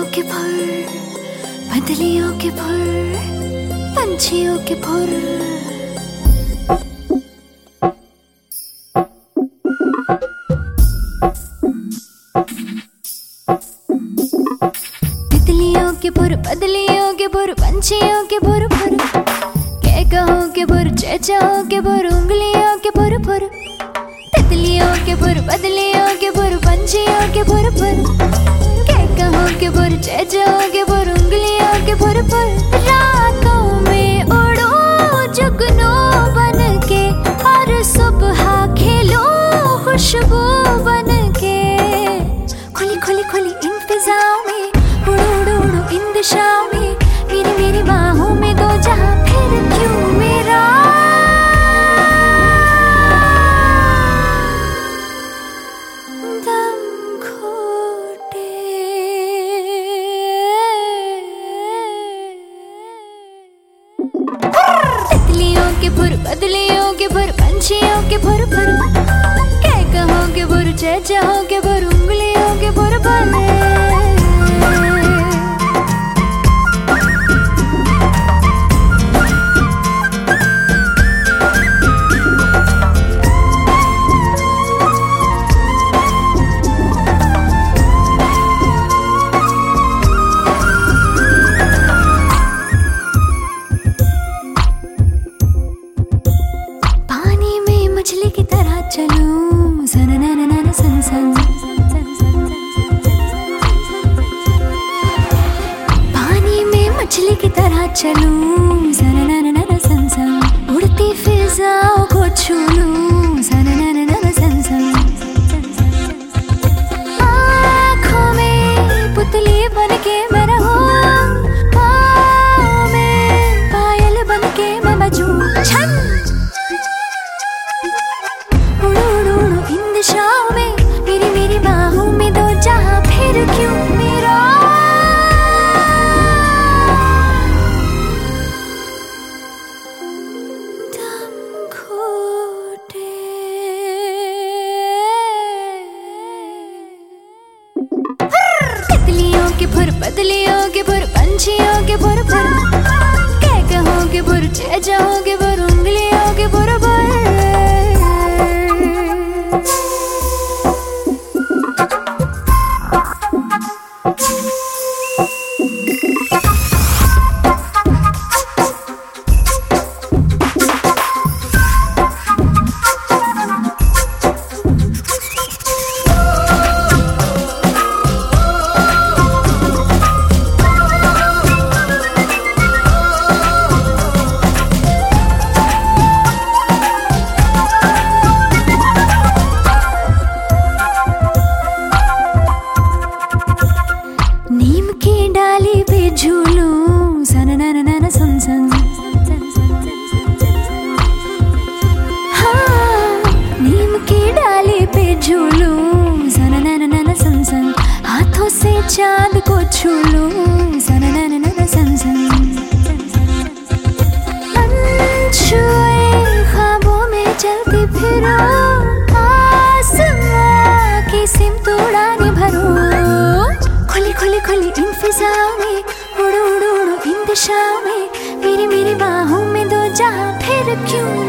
के फुर, बदलियों के फुर, पंछियों के फुर। तितलियों के फुर, बदलियों के फुर, पंछियों के फुर फुर। कहो के फुर, चेचाओ के फुर, उंगलियों के फुर फुर। तितलियों के फुर, बदलियों के फुर, पंछियों के फुर फुर। कहो के फुर, चेचाओ के फुर, उंगलियों के फुर फुर। रातों में उड़ो जुगनू बन के, और सुबह खेलो खुशबू बन के। खुली खुली खुली इन फिजाओं में, उड़ो उड़ो उड़ो इन दिशाओं में। मेरी मेरी बाहों में दो जहां, फिर क्यों मेरा दम घोटे। तितलियों के फुर, बदलियों के फुर, पंछियों के फुर फुर। कहो के फुर, चेचाओ के फुर, उंगलियों के फुर फुर। मछली की तरह चलूं, सन नन नन सन सन। पानी में मछली की तरह चलूं, सन नन नन सन सन। उड़ती फिजाओं को छू लूं, सन नन नन सन सन। आँखों में पुतली बन के मैं रहूं, पाँव में पायल बन के मैं बजूं। छन दिशाओं में, मेरी मेरी बाहों में दो जहां, फिर क्यों मेरा दम घोटे। तितलियों के फुर, बदलियों के फुर, पंछियों के फुर फुर। कहो के फुर, चेचाओ के फुर, उंगलियों के फुर फुर। नीम की डाली पे झूलूं, सन नन नन सन सन। हाँ, नीम की डाली पे झूलूं, सन नन नन सन सन। हाथों से चांद को छू लूं, सन नन नन सन सन। अनछुए ख्वाबों में चलती फिरो, आसमां की सिमत उड़ाने भरूं। खुली खुली खुली इन फिजाओं में, उड़ो उड़ो उड़ो इन दिशाओं में। मेरी मेरी बाहों में दो जहां, फिर क्यों